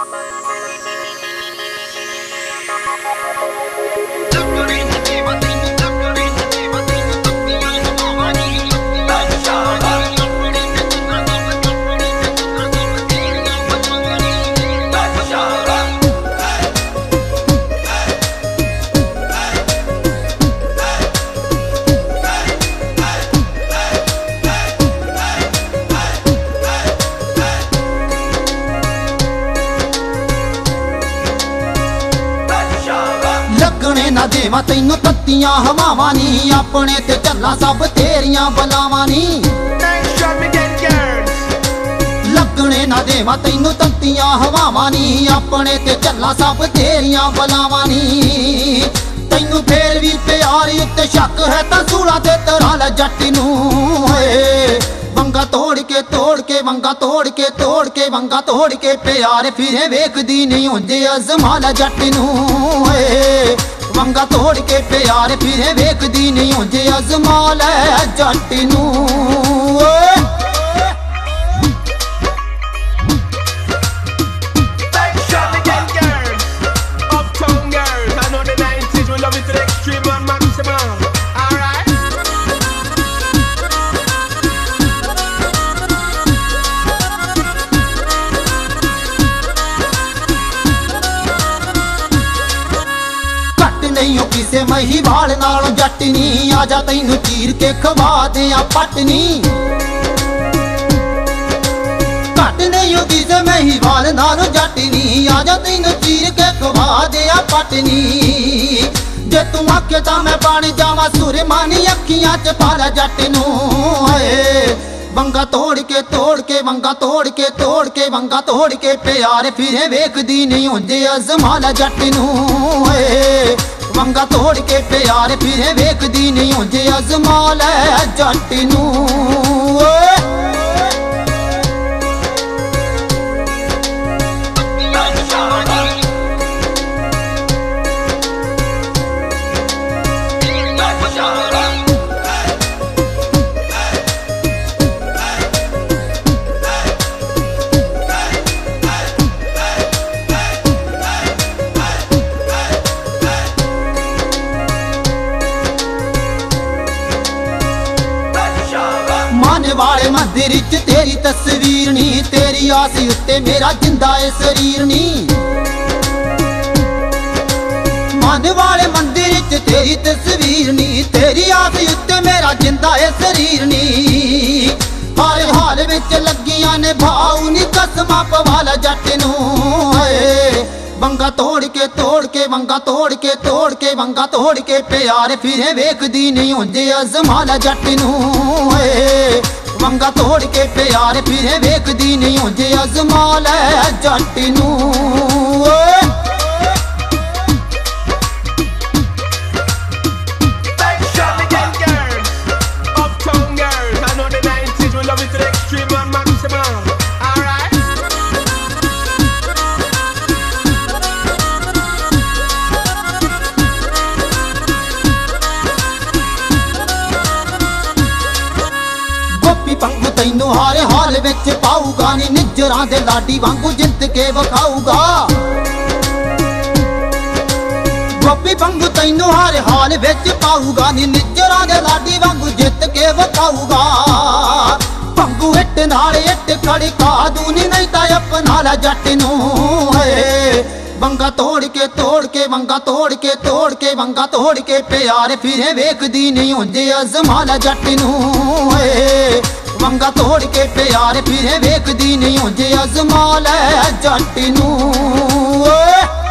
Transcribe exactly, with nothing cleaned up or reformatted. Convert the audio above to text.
लगने ना देवा तैनू तत्तियां हवावां नी, अपने ते चला सब तेरियां बलावां नी। लगने ना देवा तैनू तत्तियां हवावां नी, अपने ते चला सब तेरियां बलावां नी। तैनू फेर भी प्यार उत्ते शक है तां सूला ते तरा लै जट नू। वंगा तोड़ के तोड़ के वंगा तोड़ के तोड़ के वंगा तोड़ के प्यार फिरे वेखदी नहीं हुंदे अज़मा लै जट नू। वंगा तोड़ के प्यार फिरे वेखदी नहीं हुंदे अज़मा लै जट नू। किसे महिवाल नालों जट नी, आजा तैनू चीर के खवा दियां पटनी। घट नहीं हो किसे महिवाल नालों जट नी, आजा तैनू चीर के खवा दियां पटनी। जे तू आखे तां मैं बन जावां सुरमानी, अखियां च पाला जट नू। वंगा तोड़ के तोड़ के वंगा तोड़ के तोड़ के वंगा तोड़ के प्यार फिरे वेखदी नहीं हुंदे अज़मा लै जट नू। वंगा तोड़ के प्यार फिरे वेखदी नहीं हुंदे अज़मा लै जट नू। माने वाले मंदिर च तेरी तस्वीर नी, तेरी आस उत्ते मेरा जिंदा है शरीर नी। माने वाले मंदिर च तेरी तस्वीर नी, तेरी आस उत्ते मेरा जिंदा है शरीर नी। हर हाल विच लगियां ने भाऊ नी, कसमां पवाला जट नू। वंगा तोड़ के तोड़ के वंगा तोड़ के तोड़ के वंगा तोड़ के प्यार फिरे वेखदी नहीं हुंदे अज़मा लै जट नू। वंगा तोड़ के प्यार फिरे वेखदी नहीं हुंदे अज़मा लै जट नू। पंगू तैनू हर हाल विच पाऊगा नी, निजरां दे लाडी वांगू जिंत के विखाऊगा। गोपी पंगू तैनू हर हाल विच पाऊगा नी, निजरां दे लाडी वांगू जिंत के विखाऊगा। पंगू इट नाल इट खड़का दूं नी, नहीं तां अपना लै जट नू। वंगा तोड़ के तोड़ के वंगा तोड़ के तोड़ के वंगा तोड़ के प्यार फिरे वेखदी नहीं हुंदे अज़मा लै जट नू। वंगा तोड़ के प्यार फिरे वेखदी नहीं हुंदे अज़मा लै जट नू।